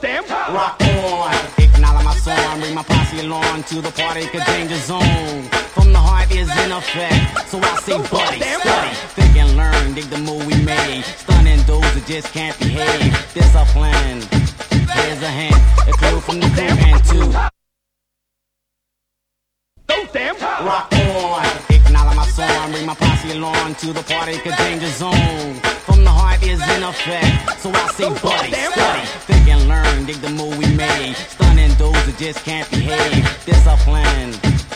Rock on, acknowledge my song, bring my posse along to the party, cause danger zone. From the heart is in effect, so I say buddy, study, think and learn, dig the move we made. Stunning those that just can't behave. Discipline, here's a hint, a clue from the crew and two. Rock on, acknowledge my song, bring my posse along to the party, cause danger zone. From the heart is in effect, so I say buddy, study, think and learn, dig the move we made. Stunning those that just can't behave. Discipline.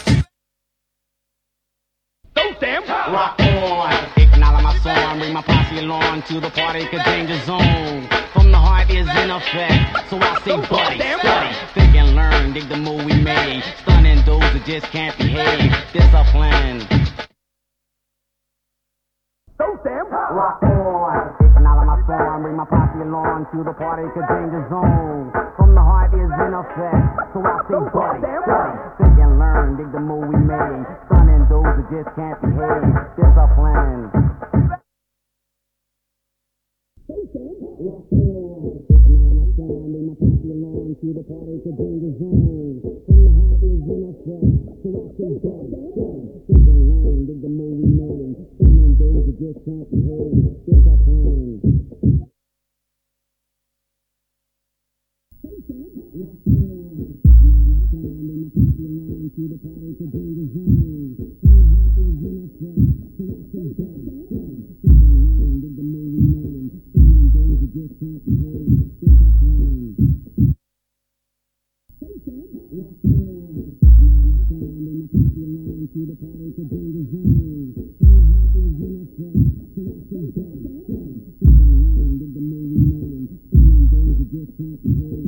Rock on, acknowledge my song, bring my posse along to the party, cause danger zone. From the heart is in effect, so I say buddy, study, think and learn, dig the move we made. Stunning those that just can't behave. Discipline. Rock on, acknowledge my song, bring my posse along to the party, cause danger zone. From the heart is in effect, so I say buddy, study, think and learn, dig the move we made. Stunning those that just can't behave. Discipline. Rock on, acknowledge my song, bring my posse along to the party, cause danger zone. From the heart is in effect, so I say buddy, study, think and learn, dig the move we made. Stunning those that just can't behave. Discipline. To the party, to danger zone. From the heart is in effect, so I say buddy, study, think and learn, dig the move we made. Stunning those that just can't behave. Discipline. Rock on, acknowledge my song, bring my posse along to the party, to danger zone. From the heart is in effect, so I say buddy, study, think and learn, dig the move we made. Stunning those that just can't behave.